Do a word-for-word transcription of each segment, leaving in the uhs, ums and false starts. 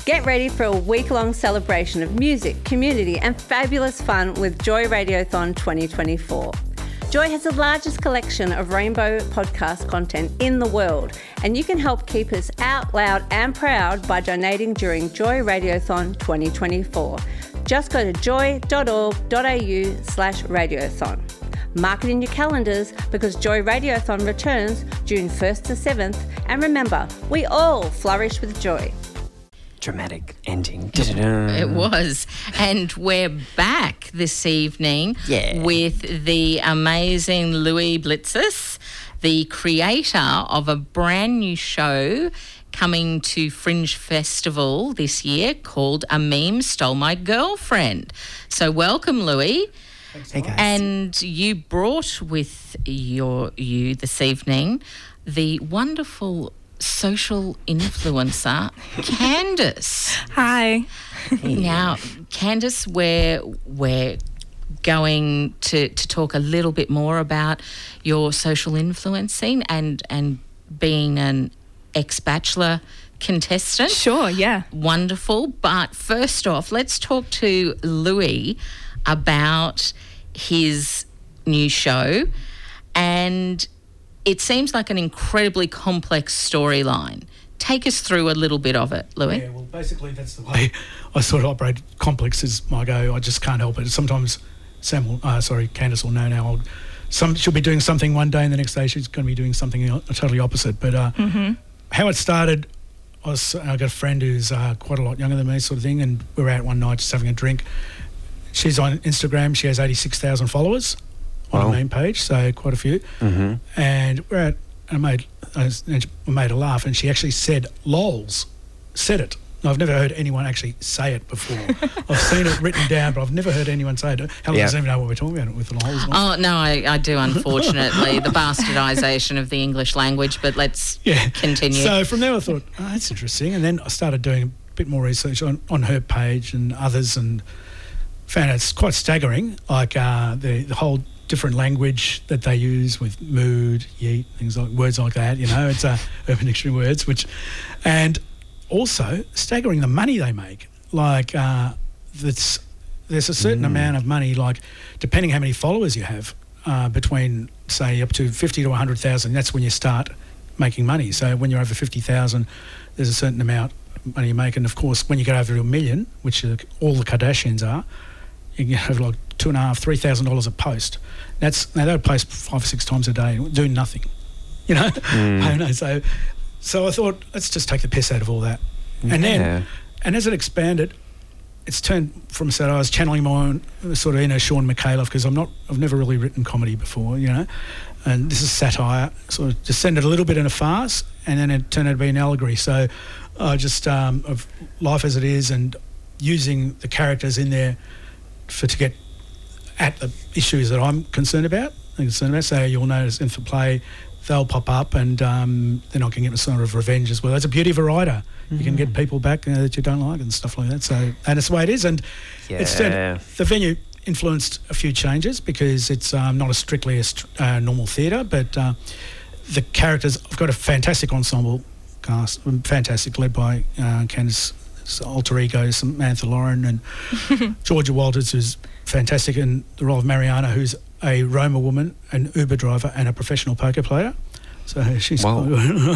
Get ready for a week-long celebration of music, community and fabulous fun with Joy Radiothon twenty twenty-four. Joy has the largest collection of rainbow podcast content in the world, and you can help keep us out loud and proud by donating during Joy Radiothon twenty twenty-four. Just go to joy.org.au slash radiothon. Mark it in your calendars because Joy Radiothon returns June first to seventh, and remember, we all flourish with joy. Dramatic ending. It was. And we're back this evening yeah. with the amazing Louis Blitzis, the creator of a brand new show coming to Fringe Festival this year called A Meme Stole My Girlfriend. So welcome, Louis. Hey guys. And you brought with your you this evening the wonderful social influencer, Candice. Hi. Now, Candice, we're, we're going to, to talk a little bit more about your social influencing and, and being an ex-Bachelor contestant. Sure, yeah. Wonderful. But first off, let's talk to Louis about his new show, and it seems like an incredibly complex storyline. Take us through a little bit of it, Louis. Yeah, well, basically that's the way I sort of operate. Complex is my go. I just can't help it. Sometimes Sam will, uh, sorry, Candice will know now. I'll, some she'll be doing something one day, and the next day she's going to be doing something totally opposite. But uh, mm-hmm. how it started, I was I got a friend who's uh, quite a lot younger than me, sort of thing, and we were out one night just having a drink. She's on Instagram. She has eighty-six thousand followers on wow. her main page, so quite a few. Mm-hmm. And we're at, I made, I made her laugh, and she actually said "lols," said it. I've never heard anyone actually say it before. I've seen it written down, but I've never heard anyone say it. Helen yeah. doesn't even know what we're talking about with the lols. Oh, no, I, I do, unfortunately, the bastardisation of the English language, but let's yeah. continue. So from there I thought, oh, that's interesting. And then I started doing a bit more research on, on her page and others, and found it's quite staggering, like uh, the, the whole different language that they use with mood, yeet, things like words like that, you know, it's uh, Urban Dictionary words, which, and also staggering the money they make. Like uh, that's, there's a certain mm. amount of money, like depending how many followers you have, uh, between say up to fifty to one hundred thousand, that's when you start making money. So when you're over fifty thousand, there's a certain amount of money you make. And of course, when you get over a million, which uh, all the Kardashians are, you can have like two and a half, three thousand dollars a post. That's now they'll post five or six times a day, doing nothing. You know, mm. I don't know. So, so I thought let's just take the piss out of all that, yeah. and then, and as it expanded, it's turned from so I was channeling my own sort of inner Sean McAuliffe, because I'm not, I've never really written comedy before, you know, and this is satire. Sort of descended a little bit in a farce, and then it turned out to be an allegory. So, I just um, of life as it is, and using the characters in there for to get at the issues that I'm concerned about. I'm concerned about. So you'll notice in the play, they'll pop up, and um, then I can get a sort of revenge as well. That's a beauty of a writer. Mm-hmm. You can get people back uh, that you don't like and stuff like that. So, and it's the way it is. And yeah. it's uh, the venue influenced a few changes because it's um, not a strictly a st- uh, normal theatre, but uh, the characters. I've got a fantastic ensemble cast, fantastic, led by uh, Candice. Alter ego, Samantha Lauren and Georgia Walters, who's fantastic, in the role of Mariana, who's a Roma woman, an Uber driver, and a professional poker player. So she's very,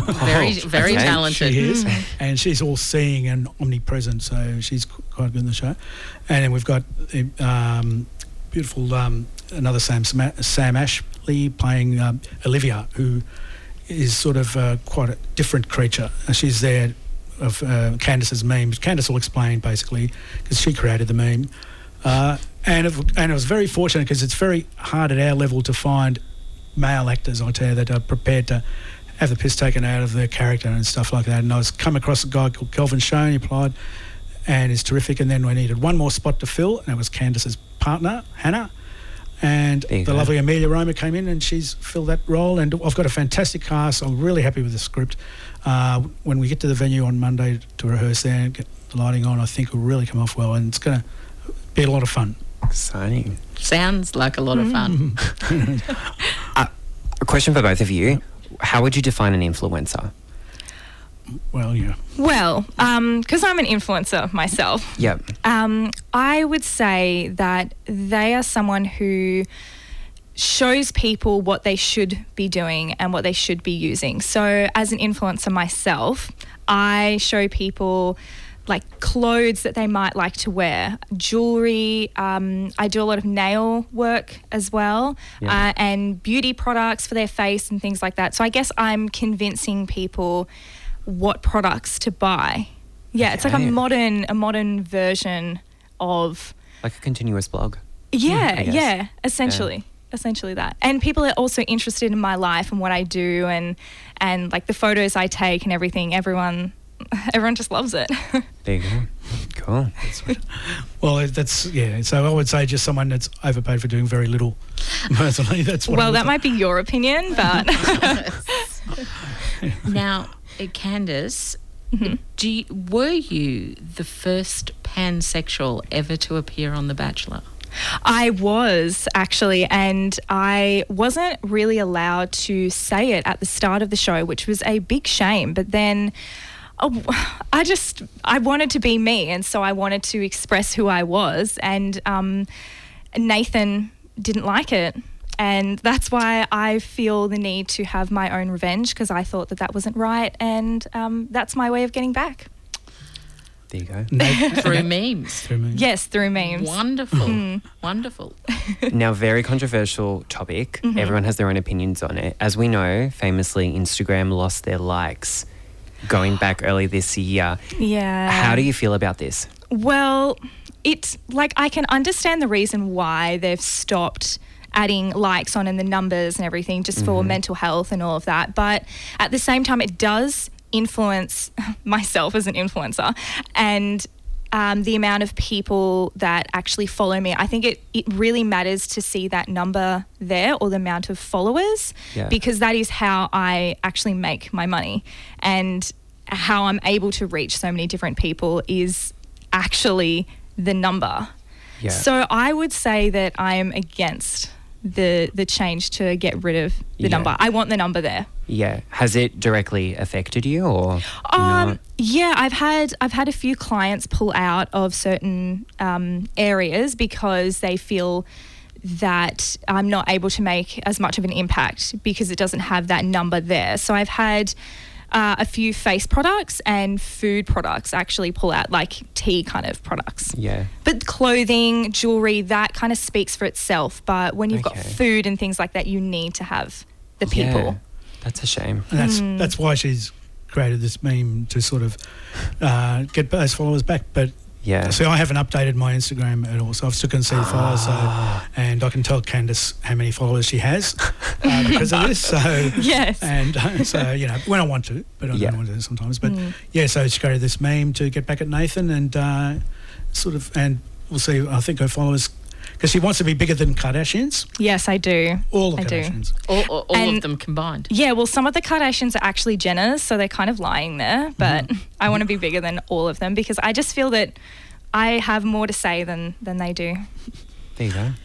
very okay. talented. She is, mm. and she's all seeing and omnipresent. So she's quite good in the show. And then we've got the um, beautiful um, another Sam Sam Ashley playing um, Olivia, who is sort of uh, quite a different creature. She's there. Of uh, Candice's memes. Candice will explain basically because she created the meme, uh, and it, and I was very fortunate because it's very hard at our level to find male actors, I tell you, that are prepared to have the piss taken out of their character and stuff like that. And I was come across a guy called Kelvin Schoen. He applied, and is terrific. And then we needed one more spot to fill, and it was Candice's partner Hannah, and the go. lovely Amelia Roma came in, and she's filled that role. And I've got a fantastic cast. I'm really happy with the script. Uh, when we get to the venue on Monday to rehearse there and get the lighting on, I think it'll really come off well, and it's going to be a lot of fun. Exciting. Sounds like a lot of fun. uh, a question for both of you. How would you define an influencer? Well, yeah. Well, because I'm an influencer myself, Yep. um, I would say that they are someone who shows people what they should be doing and what they should be using. So as an influencer myself, I show people like clothes that they might like to wear, jewelry. Um, I do a lot of nail work as well, Yeah. uh, and beauty products for their face and things like that. So I guess I'm convincing people what products to buy. Yeah, it's like Okay. a modern, a modern version of Like a continuous blog. yeah, I guess. yeah, essentially. Essentially that. And people are also interested in my life and what I do and and like the photos I take and everything. Everyone everyone just loves it. There you go. Cool. Well, that's, yeah. So I would say just someone that's overpaid for doing very little. Personally, that's what I Well, would that say. might be your opinion, but Now, uh, Candice, Mm-hmm. do you, were you the first pansexual ever to appear on The Bachelor? I was actually, and I wasn't really allowed to say it at the start of the show, which was a big shame. But then oh, I just, I wanted to be me, and so I wanted to express who I was, and um, Nathan didn't like it. And that's why I feel the need to have my own revenge, because I thought that that wasn't right, and um, that's my way of getting back. There you go. Through memes. Through me. Yes, through memes. Wonderful. Mm. Wonderful. Now, very controversial topic. Mm-hmm. Everyone has their own opinions on it. As we know, famously, Instagram lost their likes going back early this year. Yeah. How do you feel about this? Well, it's like I can understand the reason why they've stopped adding likes on and the numbers and everything just for mental health and all of that. But at the same time, it does influence myself as an influencer and um, the amount of people that actually follow me. I think it, it really matters to see that number there or the amount of followers Yeah. because that is how I actually make my money, and how I'm able to reach so many different people is actually the number. Yeah. So I would say that I am against the the change to get rid of the Yeah. number. I want the number there. Yeah. Has it directly affected you or Um, not? yeah, I've had I've had a few clients pull out of certain um, areas because they feel that I'm not able to make as much of an impact because it doesn't have that number there. So I've had uh, a few face products and food products actually pull out, like tea kind of products. Yeah. But clothing, jewelry, that kind of speaks for itself. But when you've got Okay. food and things like that, you need to have the people. Yeah. That's a shame. And that's Mm. that's why she's created this meme to sort of uh, get those followers back. But Yeah. see, I haven't updated my Instagram at all, so I've still can see the followers. So, and I can tell Candice how many followers she has uh, because of this. So Yes. and uh, so you know when I want to, but I Yeah. don't want to sometimes. But yeah, so she created this meme to get back at Nathan and uh, sort of, and we'll see. I think her followers, because she wants to be bigger than Kardashians, Yes, I do. all the I do. Kardashians. All, all, all And- of them combined. Yeah, well, some of the Kardashians are actually Jenners, so they're kind of lying there. But I want to be bigger than all of them because I just feel that I have more to say than than they do. There you go.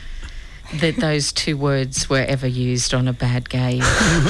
That those two words were ever used on a bad gay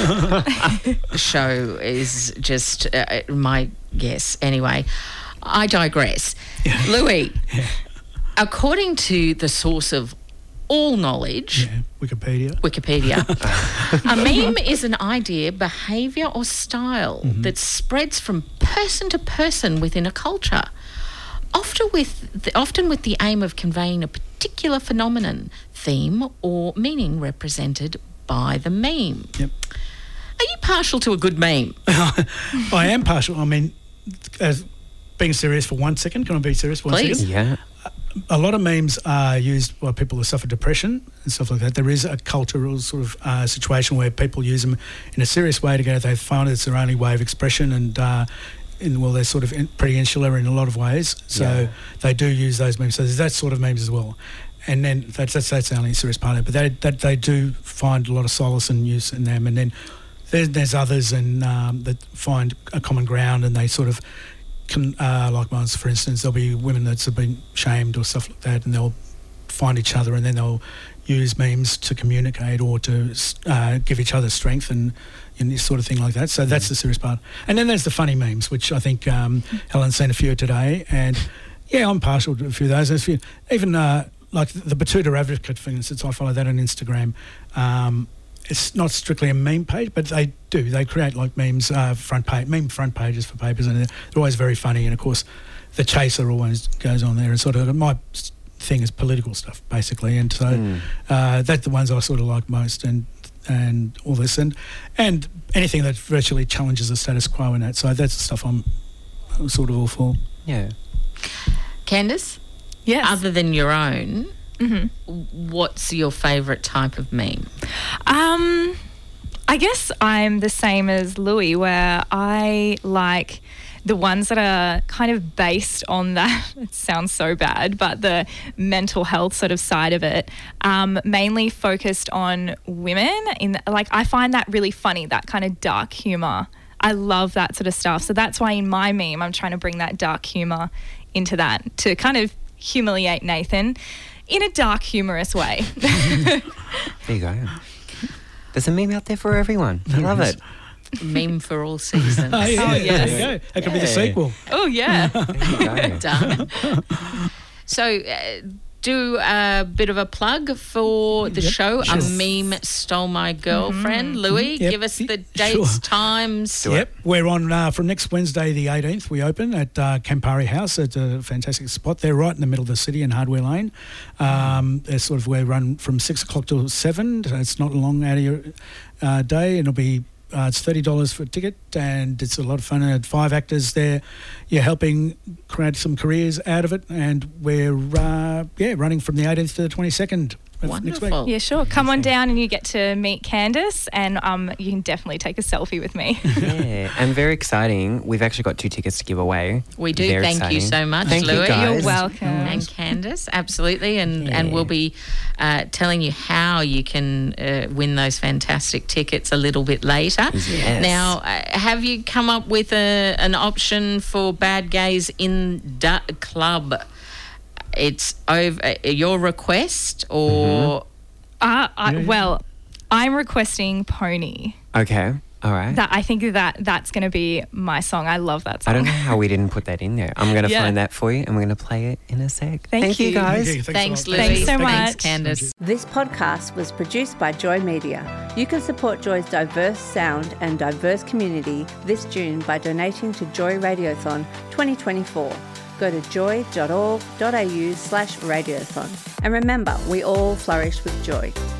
show is just uh, my guess. Anyway, I digress. Louis, according to the source of all knowledge, Yeah, Wikipedia. Wikipedia, a meme is an idea, behaviour or style that spreads from person to person within a culture, often with the, often with the aim of conveying a particular phenomenon, theme or meaning represented by the meme. Yep. Are you partial to a good meme? I am partial. I mean, as being serious for one second, can I be serious for one Please. second? Yeah. A lot of memes are used by people who suffer depression and stuff like that. There is a cultural sort of uh, situation where people use them in a serious way to go. They find it's their only way of expression, and uh, in, well, they're sort of in, pretty insular in a lot of ways. So Yeah. they do use those memes. So there's that sort of memes as well. And then that's that's, that's the only serious part of it. But they that they do find a lot of solace and use in them. And then there's, there's others and um, that find a common ground, and they sort of can, uh, like mine, for instance, there'll be women that have been shamed or stuff like that, and they'll find each other, and then they'll use memes to communicate or to uh, give each other strength and, and this sort of thing like that. So that's the serious part. And then there's the funny memes, which I think um, Helen's seen a few today. And, yeah, I'm partial to a few of those. There's a few, even uh, like the Batuta Advocate, for instance, I follow that on Instagram. Um, it's not strictly a meme page, but they do. They create like memes, uh, front page, meme front pages for papers, and they're, they're always very funny. And, of course, the Chaser always goes on there and sort of my thing is political stuff basically, and so mm. uh, that's the ones I sort of like most, and and all this and and anything that virtually challenges the status quo in that. So that's the stuff I'm sort of all for. Yeah. Candice? Yes. Other than your own, mm-hmm. what's your favourite type of meme? Um, I guess I'm the same as Louis, where I like the ones that are kind of based on that, it sounds so bad, but the mental health sort of side of it, um, mainly focused on women. In like, I find that really funny, that kind of dark humour. I love that sort of stuff. So that's why in my meme, I'm trying to bring that dark humour into that to kind of humiliate Nathan in a dark, humorous way. There you go. There's a meme out there for everyone. I love it. Meme for all seasons. Oh, yeah, Oh, yes. there you go. That could be the Yeah. sequel. Oh, yeah. There you go. Done. So, uh, do a bit of a plug for the Yep, show. sure. A meme stole my girlfriend. Louis, Yep, give us the sure. dates, times. Do it. Yep, we're on uh, from next Wednesday the eighteenth. We open at uh, Campari House. It's a fantastic spot. They're right in the middle of the city in Hardware Lane. Um, it's sort of we run from six o'clock till seven. So it's not a long out of your uh, day. It'll be uh, it's thirty dollars for a ticket, and it's a lot of fun. And five actors there, you're helping create some careers out of it. And we're uh, yeah running from the eighteenth to the twenty-second. Next week. Wonderful. Yeah, sure. Come on down and you get to meet Candice, and um, you can definitely take a selfie with me. Yeah, and very exciting. We've actually got two tickets to give away. We do. Very Thank you exciting. so much, Thank you, Louis. guys. You're welcome. And Candice, absolutely. And Yeah. and we'll be uh, telling you how you can uh, win those fantastic tickets a little bit later. Yes. Now, uh, have you come up with a, an option for Bad Gays in Da Club? It's over uh, your request, or Uh, I, Yeah, yeah. well, I'm requesting Pony. Okay. All right. That I think that that's going to be my song. I love that song. I don't know how we didn't put that in there. I'm going to Yeah. find that for you, and we're going to play it in a sec. Thank you, you. guys. Thank you. thanks, a lot. Louis. Thanks so Thanks, much. Candice. This podcast was produced by Joy Media. You can support Joy's diverse sound and diverse community this June by donating to Joy Radiothon twenty twenty-four. Go to joy dot org dot a u slash radiothon. And remember, we all flourish with joy.